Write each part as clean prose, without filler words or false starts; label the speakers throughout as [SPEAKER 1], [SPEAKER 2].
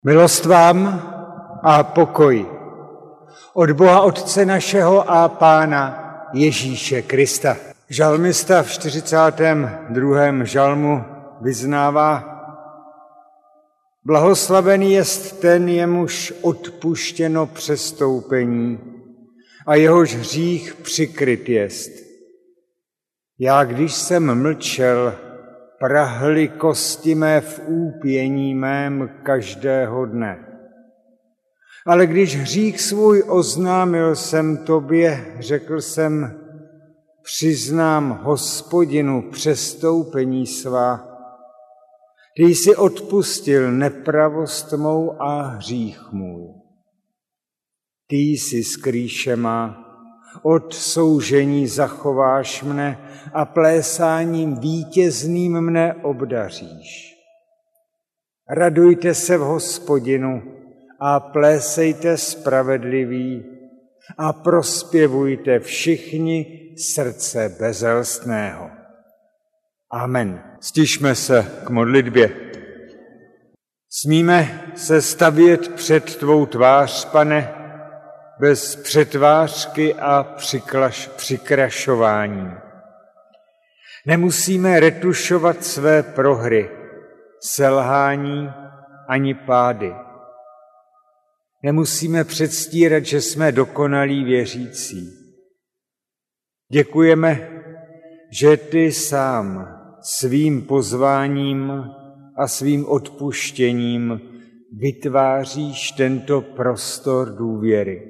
[SPEAKER 1] Milost vám a pokoj od Boha Otce našeho a Pána Ježíše Krista. Žalmista v 42. žalmu vyznává: Blahoslavený jest ten, jemuž odpuštěno přestoupení a jehož hřích přikryt jest. Já, když jsem mlčel, prahly kosti mé v úpění mém každého dne. Ale když hřích svůj oznámil jsem tobě, řekl jsem, přiznám Hospodinu přestoupení svá. Ty jsi odpustil nepravost mou a hřích můj. Ty jsi skrýše má, od soužení zachováš mne a plésáním vítězným mne obdaříš. Radujte se v Hospodinu a plésejte spravedliví a prospěvujte všichni srdce bezelstného. Amen. Stišme se k modlitbě. Smíme se stavět před tvou tvář, Pane, bez přetvářky a přikrašování. Nemusíme retušovat své prohry, selhání ani pády. Nemusíme předstírat, že jsme dokonalí věřící. Děkujeme, že ty sám svým pozváním a svým odpuštěním vytváříš tento prostor důvěry.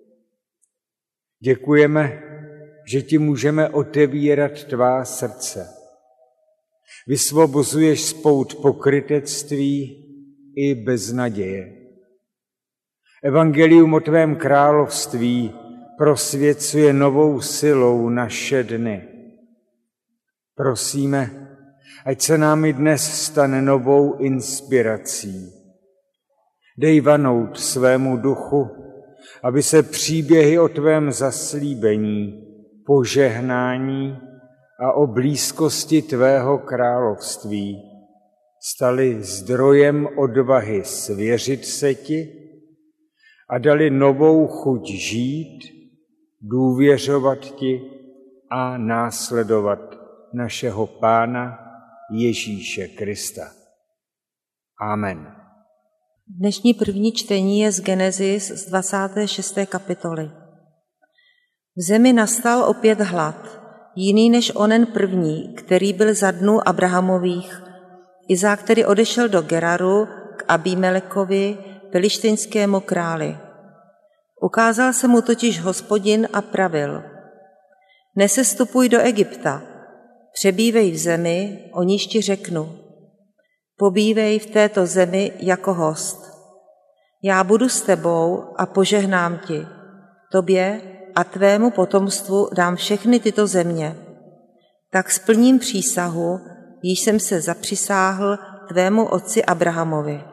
[SPEAKER 1] Děkujeme, že ti můžeme otevírat tvá srdce. Vysvobozuješ z pout pokrytectví i beznaděje. Evangelium o tvém království prosvěcuje novou silou naše dny. Prosíme, ať se nám i dnes stane novou inspirací. Dej vanout svému duchu, aby se příběhy o tvém zaslíbení, požehnání a o blízkosti tvého království staly zdrojem odvahy svěřit se ti a dali novou chuť žít, důvěřovat ti a následovat našeho Pána Ježíše Krista. Amen.
[SPEAKER 2] Dnešní první čtení je z Genesis z 26. kapitoly. V zemi nastal opět hlad, jiný než onen první, který byl za dnů Abrahamových. Izák tedy odešel do Geraru k Abimelekovi, pelištejnskému králi. Ukázal se mu totiž Hospodin a pravil: Nesestupuj do Egypta, přebývej v zemi, o níž ti řeknu. Pobývej v této zemi jako host. Já budu s tebou a požehnám ti. Tobě a tvému potomstvu dám všechny tyto země. Tak splním přísahu, již jsem se zapřisáhl tvému otci Abrahamovi.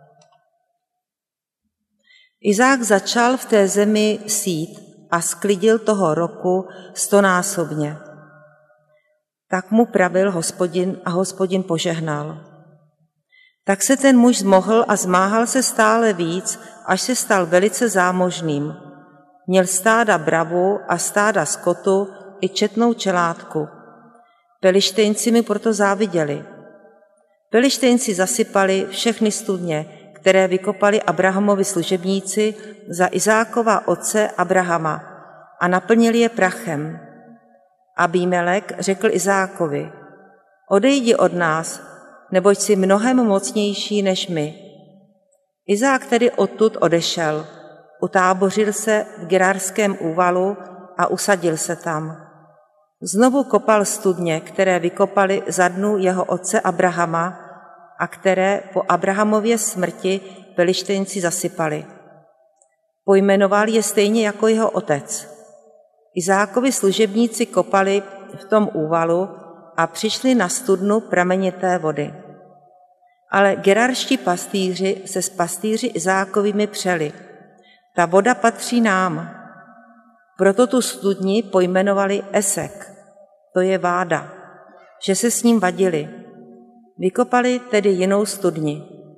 [SPEAKER 2] Izák začal v té zemi sít a sklidil toho roku 100násobně. Tak mu pravil Hospodin a Hospodin požehnal. Tak se ten muž zmohl a zmáhal se stále víc, až se stal velice zámožným. Měl stáda bravu a stáda skotu i četnou čelátku. Pelištejnci mi proto záviděli. Pelištejnci zasypali všechny studně, které vykopali Abrahamovi služebníci za Izákova otce Abrahama a naplnili je prachem. Abimelek řekl Izákovi: Odejdi od nás, neboť jsi mnohem mocnější než my. Izák tedy odtud odešel, utábořil se v Gerarském úvalu a usadil se tam. Znovu kopal studně, které vykopali za dnů jeho otce Abrahama a které po Abrahamově smrti pelištejnci zasypali. Pojmenoval je stejně jako jeho otec. Izákovi služebníci kopali v tom úvalu a přišli na studnu pramenité vody. Ale gerarští pastýři se s pastýři Izákovými přeli: Ta voda patří nám. Proto tu studni pojmenovali Esek, to je váda, že se s ním vadili. Vykopali tedy jinou studni.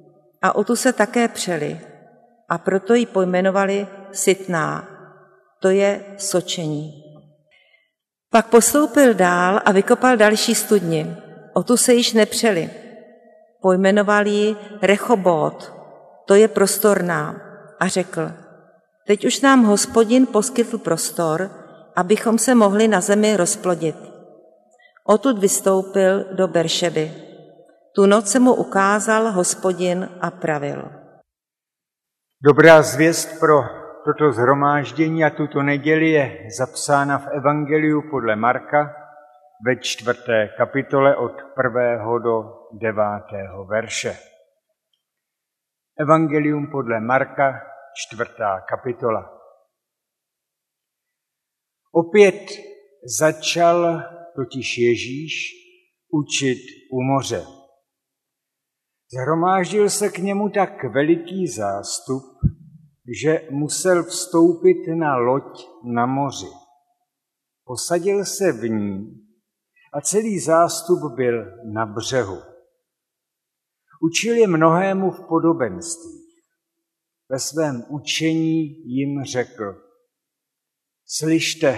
[SPEAKER 2] a o tu se také přeli a proto ji pojmenovali Sitná, to je sočení. Pak postoupil dál a vykopal další studni, o tu se již nepřeli. Pojmenoval ji Rechobót, to je prostorná, a řekl, teď už nám Hospodin poskytl prostor, abychom se mohli na zemi rozplodit. Odtud vystoupil do Beršeby. Tu noc se mu ukázal Hospodin a pravil.
[SPEAKER 1] Dobrá zvěst pro toto shromáždění a tuto neděli je zapsána v Evangeliu podle Marka ve 4. kapitole od 1. do 9. verše. Evangelium podle Marka, 4. kapitola. Opět začal totiž Ježíš učit u moře. Shromáždil se k němu tak veliký zástup, že musel vstoupit na loď na moři. Posadil se v ní a celý zástup byl na břehu. Učil je mnohému v podobenstvích. Ve svém učení jim řekl, slyšte,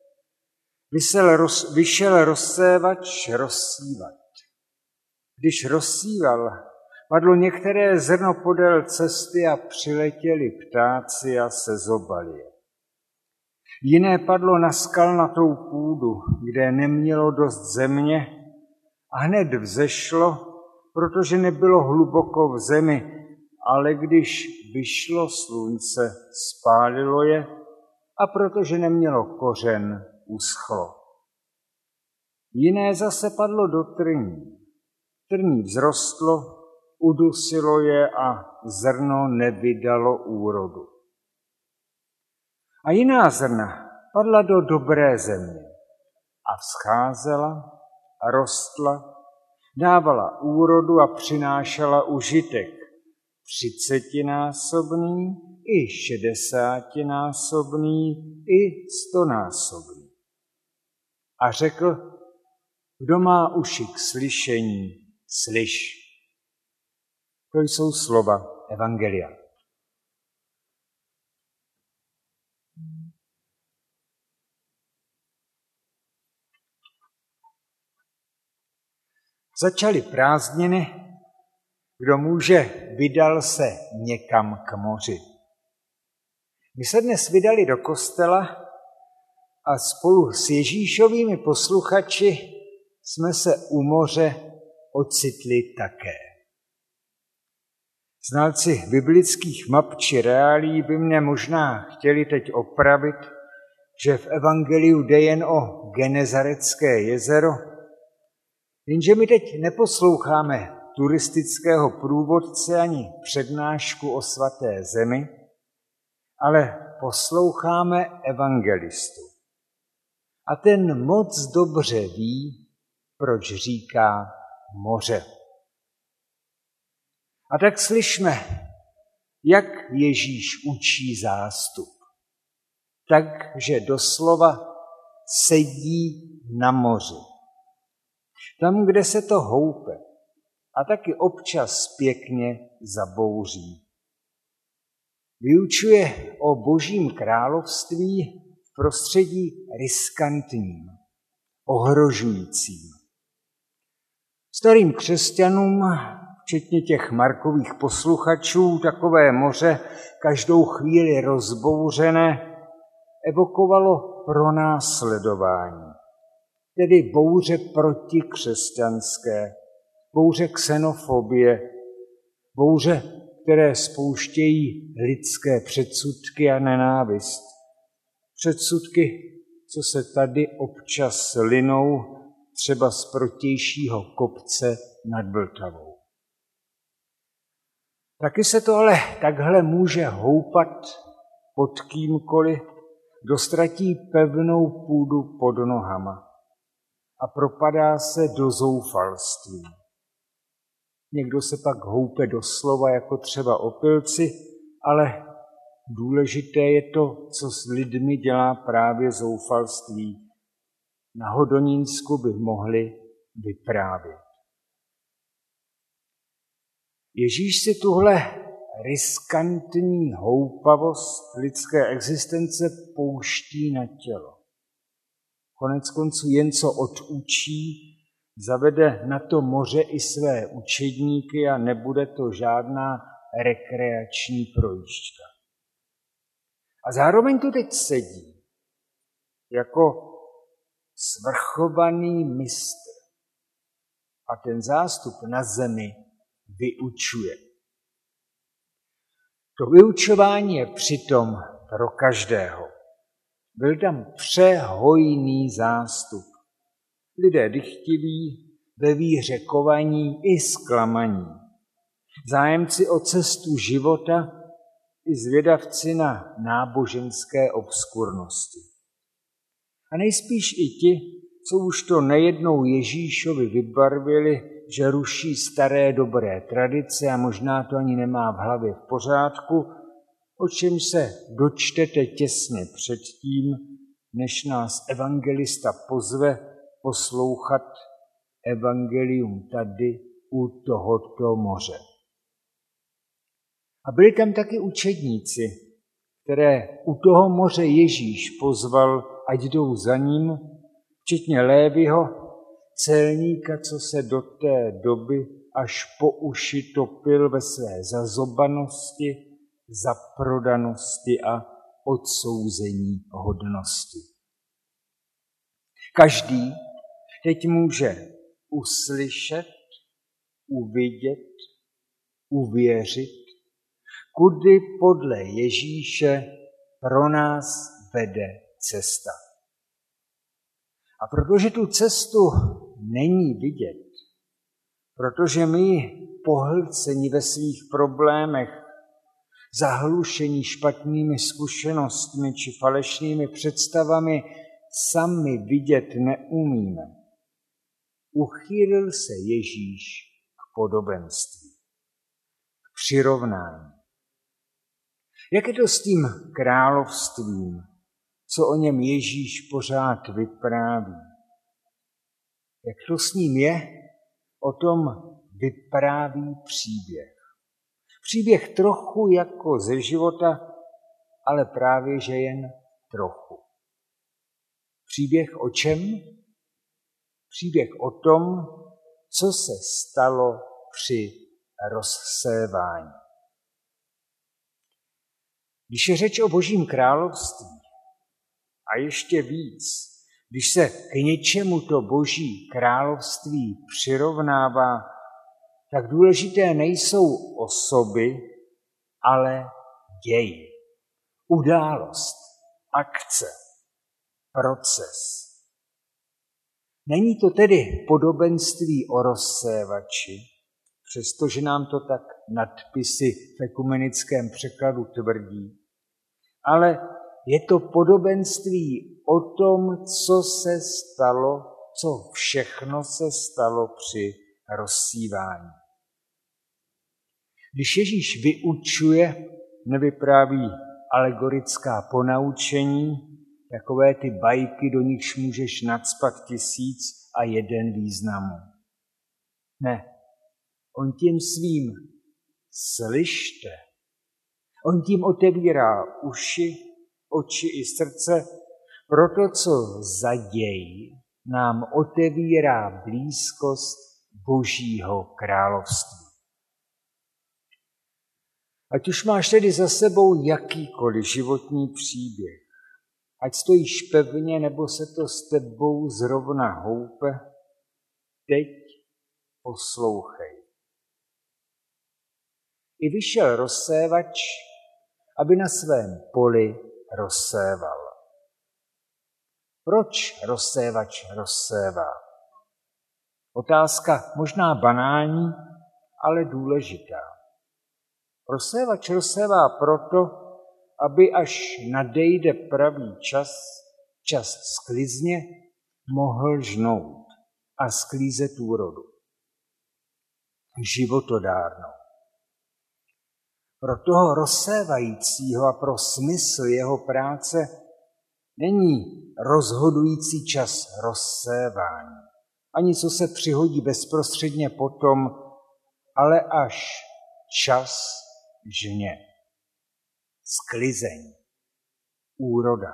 [SPEAKER 1] vyšel rozsévač rozsívat. Když rozsíval, padlo některé zrno podél cesty a přiletěli ptáci a sezobali je. Jiné padlo na skalnatou půdu, kde nemělo dost země a hned vzešlo, protože nebylo hluboko v zemi, ale když vyšlo slunce, spálilo je a protože nemělo kořen, uschlo. Jiné zase padlo do trní. Trní vzrostlo, udusilo je a zrno nevydalo úrodu. A jiná zrna padla do dobré země a vzcházela a rostla, dávala úrodu a přinášela užitek 30násobný, i 60násobný, i 100násobný. A řekl, kdo má uši k slyšení, slyš. To jsou slova Evangelia. Začaly prázdniny, kdo může, vydal se někam k moři. My se dnes vydali do kostela a spolu s Ježíšovými posluchači jsme se u moře ocitli také. Znalci biblických map či reálí by mě možná chtěli teď opravit, že v Evangeliu jde jen o Genezarecké jezero, jenže my teď neposloucháme turistického průvodce ani přednášku o svaté zemi, ale posloucháme evangelistu. A ten moc dobře ví, proč říká moře. A tak slyšme, jak Ježíš učí zástup. Takže doslova sedí na moři. Tam, kde se to houpe a taky občas pěkně zabouří. Vyučuje o Božím království v prostředí riskantním, ohrožujícím. Starým křesťanům, včetně těch Markových posluchačů, takové moře každou chvíli rozbouřené evokovalo pronásledování, tedy bouře protikřesťanské, bouře xenofobie, bouře, které spouštějí lidské předsudky a nenávist. Předsudky, co se tady občas linou, třeba z protějšího kopce nad Vltavou. Taky se to ale takhle může houpat pod kýmkoliv, kdo ztratí pevnou půdu pod nohama a propadá se do zoufalství. Někdo se pak houpe doslova, jako třeba opilci, ale důležité je to, co s lidmi dělá právě zoufalství. Na Hodonínsku by mohli vyprávět. Ježíš si tuhle riskantní houpavost lidské existence pouští na tělo. Konec konců jen co odučí, zavede na to moře i své učedníky a nebude to žádná rekreační projížďka. A zároveň tu teď sedí jako svrchovaný mistr a ten zástup na zemi vyučuje. To vyučování je přitom pro každého. Byl tam přehojný zástup. Lidé dychtiví, ve víře kovaní i zklamaní. Zájemci o cestu života i zvědavci na náboženské obskurnosti. A nejspíš i ti, co už to nejednou Ježíšovi vybarvili, že ruší staré dobré tradice a možná to ani nemá v hlavě v pořádku, o čem se dočtete těsně předtím, než nás evangelista pozve poslouchat evangelium tady u tohoto moře. A byli tam taky učedníci, které u toho moře Ježíš pozval, ať jdou za ním, včetně Léviho, celníka, co se do té doby až po uši topil ve své zazobanosti, zaprodanosti a odsouzení hodnosti. Každý teď může uslyšet, uvidět, uvěřit, kudy podle Ježíše pro nás vede cesta. A protože tu cestu není vidět, protože my pohlceni ve svých problémech, zahlušení špatnými zkušenostmi či falešnými představami sami vidět neumíme, uchýlil se Ježíš k podobenství, k přirovnání. Jak je to s tím královstvím, co o něm Ježíš pořád vypráví? Jak to s ním je? O tom vypráví příběh. Příběh trochu jako ze života, ale právě že jen trochu. Příběh o čem? Příběh o tom, co se stalo při rozsévání. Když je řeč o Božím království a ještě víc, když se k něčemu to Boží království přirovnává, tak důležité nejsou osoby, ale děj, událost, akce, proces. Není to tedy podobenství o rozsévači, přestože nám to tak nadpisy v ekumenickém překladu tvrdí, ale je to podobenství o tom, co se stalo, co všechno se stalo při rozsívání. Když Ježíš vyučuje, nevypráví alegorická ponaučení, takové ty bajky, do nichž můžeš nacpat 1001 významů. Ne, on tím svým slyšte, on tím otevírá uši, oči i srdce, proto co za děj nám otevírá blízkost Božího království. Ať už máš tedy za sebou jakýkoliv životní příběh, ať stojíš pevně, nebo se to s tebou zrovna houpe, teď poslouchej. I vyšel rozsévač, aby na svém poli rozséval. Proč rozsévač rozsévá? Otázka možná banální, ale důležitá. Rozsévač rozsévá proto, aby až nadejde pravý čas sklizně, mohl žnout a sklízet úrodu. Životodárnou. Pro toho rozsévajícího a pro smysl jeho práce není rozhodující čas rozsévání. Ani co se přihodí bezprostředně potom, ale až čas žně, sklizeň, úroda.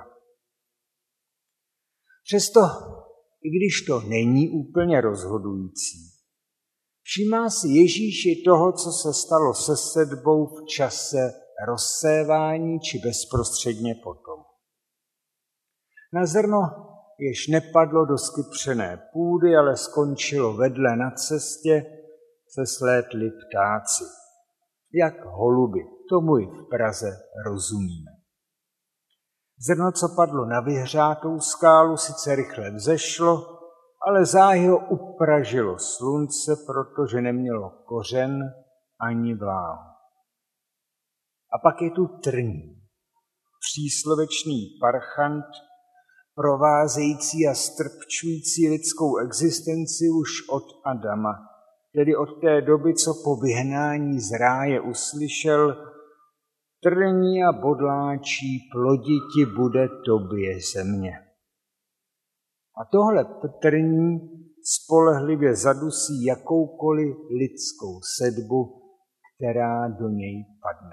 [SPEAKER 1] Přesto, i když to není úplně rozhodující, všímá si Ježíš i toho, co se stalo se sedbou v čase rozsévání či bezprostředně potom. Na zrno, jež nepadlo do skypřené půdy, ale skončilo vedle na cestě, se slétli ptáci. Jak holuby, tomu i v Praze rozumíme. Zrno, co padlo na vyhřátou skálu, sice rychle vzešlo, ale záhy ho upražilo slunce, protože nemělo kořen ani vláhu. A pak je tu trní, příslovečný parchant, provázející a strpčující lidskou existenci už od Adama, tedy od té doby, co po vyhnání z ráje uslyšel: trní a bodláčí ploditi bude tobě země. A tohle trní spolehlivě zadusí jakoukoliv lidskou sedbu, která do něj padne.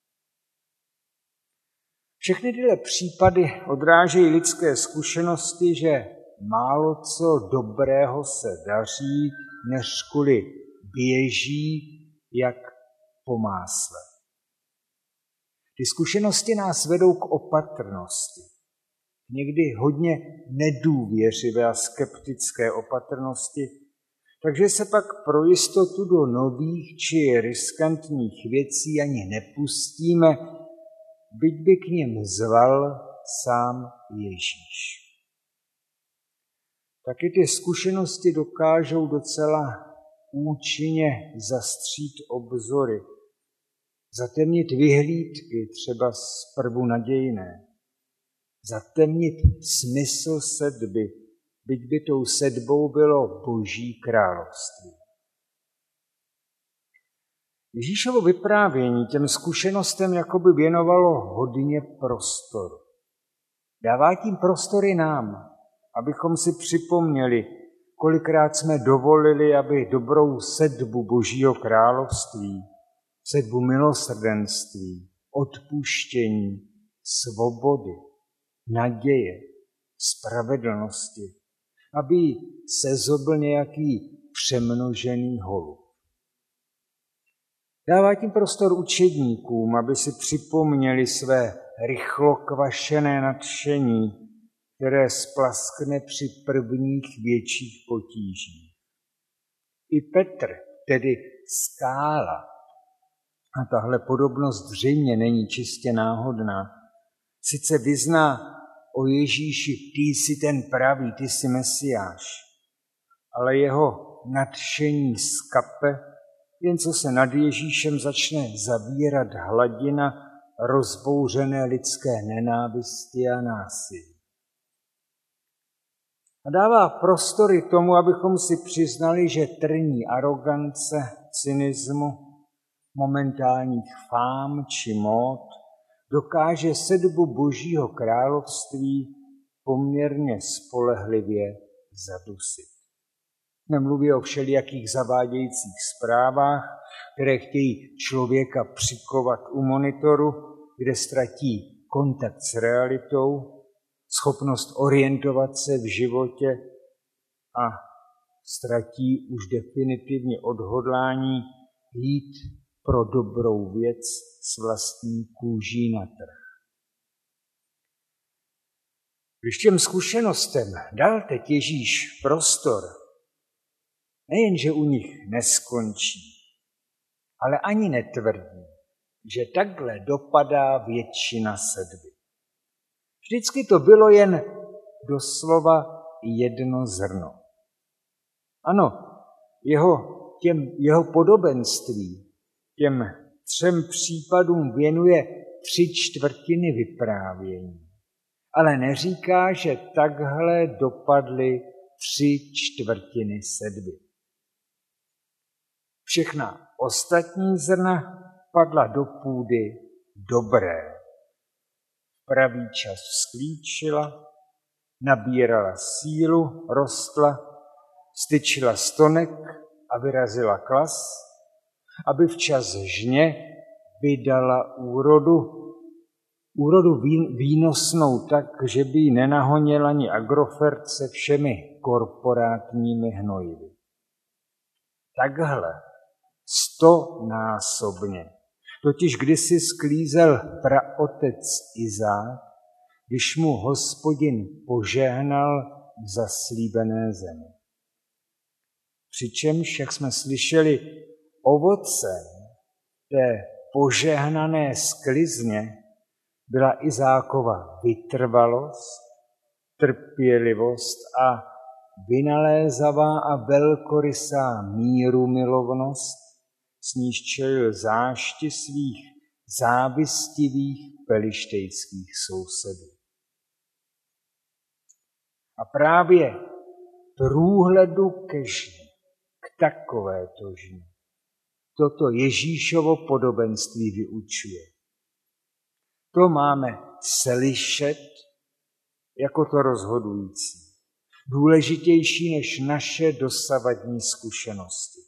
[SPEAKER 1] Všechny tyhle případy odrážejí lidské zkušenosti, že málo co dobrého se daří, než kvůli běží jak po másle. Ty zkušenosti nás vedou k opatrnosti. Někdy hodně nedůvěřivé a skeptické opatrnosti, takže se pak pro jistotu do nových či riskantních věcí ani nepustíme, byť by k nim zval sám Ježíš. Taky ty zkušenosti dokážou docela účinně zastřít obzory, zatemnit vyhlídky, třeba zprvu nadějné, zatemnit smysl sedby, byť by tou sedbou bylo Boží království. Ježíšovo vyprávění těm zkušenostem jakoby věnovalo hodně prostoru. Dává tím prostory nám, abychom si připomněli, kolikrát jsme dovolili, aby dobrou sedbu Božího království, sedbu milosrdenství, odpuštění, svobody, naděje, spravedlnosti, aby sezobl nějaký přemnožený holub. Dává tím prostor učedníkům, aby si připomněli své rychlokvašené nadšení, které splaskne při prvních větších potížích. I Petr, tedy skála, a tahle podobnost zřejmě není čistě náhodná, sice vyzná o Ježíši: ty jsi ten pravý, ty jsi Mesiáš, ale jeho nadšení skape, jen co se nad Ježíšem začne zavírat hladina rozbouřené lidské nenávisti a násilí. A dává prostory tomu, abychom si přiznali, že trní arogance, cynismu, momentálních fám či mód dokáže sedbu Božího království poměrně spolehlivě zadusit. Nemluví o všelijakých zavádějících zprávách, které chtějí člověka přikovat u monitoru, kde ztratí kontakt s realitou, schopnost orientovat se v životě a ztratí už definitivně odhodlání jít pro dobrou věc s vlastní kůží na trh. Když těm zkušenostem dal teď Ježíš prostor, nejenže u nich neskončí, ale ani netvrdí, že takhle dopadá většina sedby. Vždycky to bylo jen doslova jedno zrno. Ano, jeho podobenství těm 3 případům věnuje 3/4 vyprávění, ale neříká, že takhle dopadly 3/4 sedby. Všechna ostatní zrna padla do půdy dobré. V pravý čas vzklíčila, nabírala sílu, rostla, styčila stonek a vyrazila klas, aby včas žně vydala úrodu výnosnou tak, že by ji nenahonil ani Agrofert se všemi korporátními hnojivy. Takhle 100násobně. Totiž kdysi sklízel praotec Izák, když mu Hospodin požehnal v zaslíbené zemi. Přičemž, jak jsme slyšeli, ovocem té požehnané sklizně byla Izákova vytrvalost, trpělivost a vynalézavá a velkorysá mírumilovnost, s níž čelil zášti svých závistivých pelištejských sousedů. A právě průhledu ke žni, k takovéto žni, toto Ježíšovo podobenství vyučuje. To máme slyšet jako to rozhodující, důležitější než naše dosavadní zkušenosti.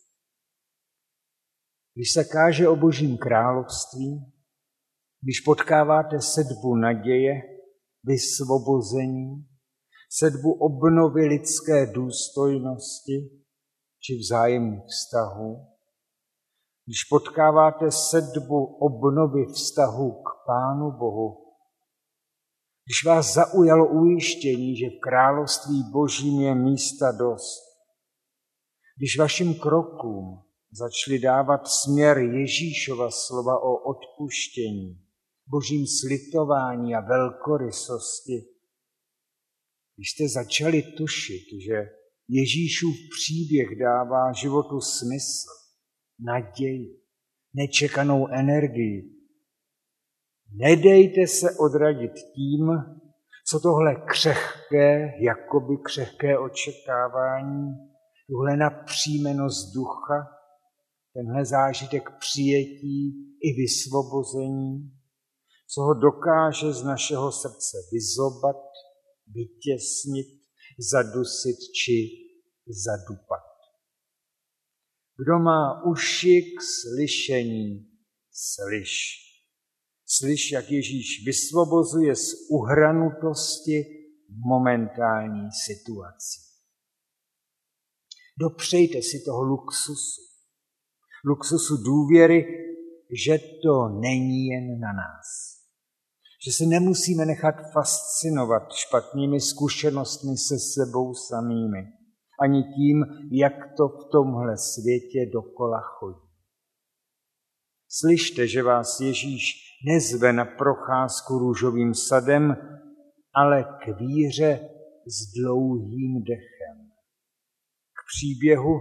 [SPEAKER 1] Když se káže o Božím království, když potkáváte sedbu naděje, vysvobození, sedbu obnovy lidské důstojnosti či vzájemných vztahů, když potkáváte sedbu obnovy vztahu k Pánu Bohu, když vás zaujalo ujištění, že v království Božím je místa dost, když vašim krokům začali dávat směr Ježíšova slova o odpuštění, Božím slitování a velkorysosti, když jste začali tušit, že Ježíšův příběh dává životu smysl, naději, nečekanou energii, nedejte se odradit tím, co tohle jakoby křehké očekávání, tuhle napřímenost ducha, tenhle zážitek přijetí i vysvobození, co ho dokáže z našeho srdce vyzobat, vytěsnit, zadusit či zadupat. Kdo má uši k slyšení, slyš. Slyš, jak Ježíš vysvobozuje z uhranutosti momentální situaci. Dopřejte si toho luxusu důvěry, že to není jen na nás. Že se nemusíme nechat fascinovat špatnými zkušenostmi se sebou samými, ani tím, jak to v tomhle světě dokola chodí. Slyšte, že vás Ježíš nezve na procházku růžovým sadem, ale k víře s dlouhým dechem. K příběhu,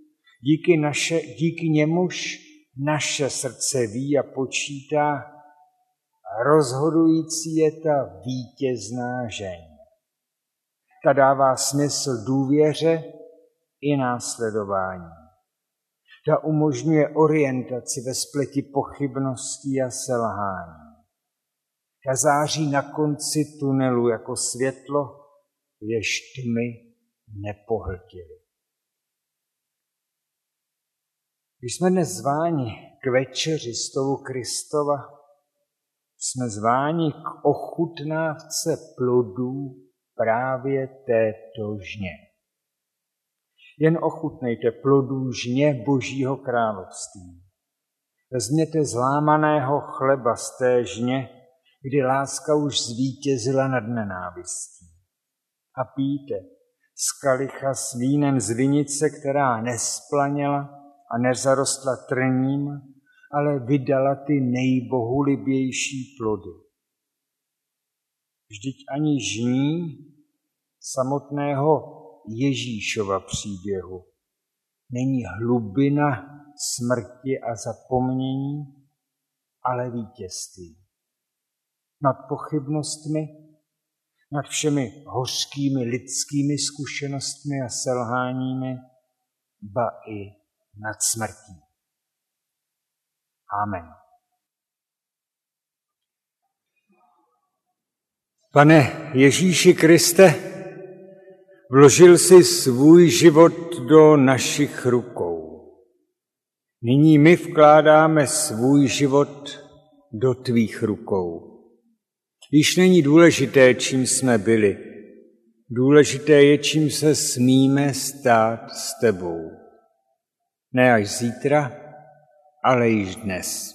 [SPEAKER 1] díky němuž naše srdce ví a počítá, a rozhodující je ta vítězná žeň. Ta dává smysl důvěře i následování. Ta umožňuje orientaci ve spleti pochybností a selhání. Ta září na konci tunelu jako světlo, jež tmy nepohltily. Když jsme dnes zváni k večeři stolu Kristova, jsme zváni k ochutnávce plodů právě této žně. Jen ochutnejte plodů žně Božího království. Vezměte zlámaného chleba z té žně, kdy láska už zvítězila nad nenávistí. A pijte z kalicha s vínem z vinice, která nesplaněla a nezarostla trním, ale vydala ty nejbohulibější plody. Vždyť ani žní samotného Ježíšova příběhu není hlubina smrti a zapomnění, ale vítězství. Nad pochybnostmi, nad všemi hořkými lidskými zkušenostmi a selháními, ba i nad smrtí. Amen. Pane Ježíši Kriste, vložil jsi svůj život do našich rukou. Nyní my vkládáme svůj život do tvých rukou. Již není důležité, čím jsme byli. Důležité je, čím se smíme stát s tebou. Ne až zítra, ale již dnes.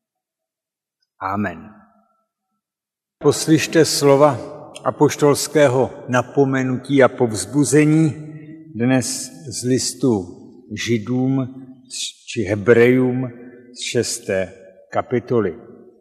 [SPEAKER 1] Amen. Poslyšte slova apoštolského napomenutí a povzbuzení dnes z listu Židům či Hebrejům z 6. kapitoly.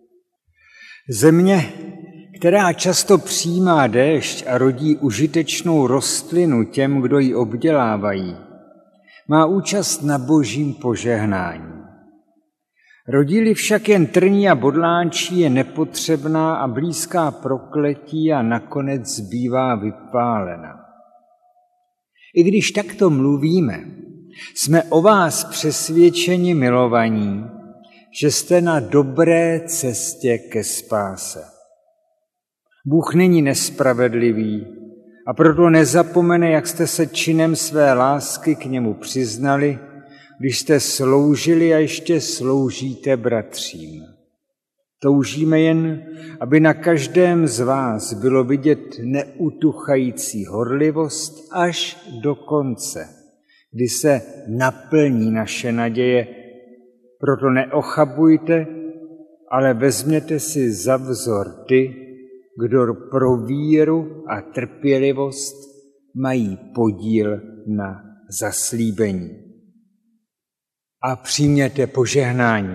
[SPEAKER 1] Země, která často přijímá déšť a rodí užitečnou rostlinu těm, kdo ji obdělávají, má účast na božím požehnání. Rodí-li však jen trní a bodlánčí, je nepotřebná a blízká prokletí a nakonec zbývá vypálena. I když takto mluvíme, jsme o vás přesvědčeni, milovaní, že jste na dobré cestě ke spáse. Bůh není nespravedlivý a proto nezapomene, jak jste se činem své lásky k němu přiznali, když jste sloužili a ještě sloužíte bratřím. Toužíme jen, aby na každém z vás bylo vidět neutuchající horlivost až do konce, kdy se naplní naše naděje. Proto neochabujte, ale vezměte si za vzor ty, kdo pro víru a trpělivost mají podíl na zaslíbení. A přijměte požehnání.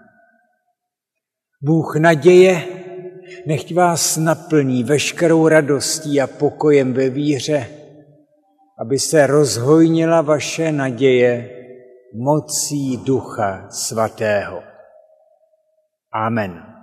[SPEAKER 1] Bůh naděje, nechť vás naplní veškerou radostí a pokojem ve víře, aby se rozhojnila vaše naděje mocí Ducha Svatého. Amen.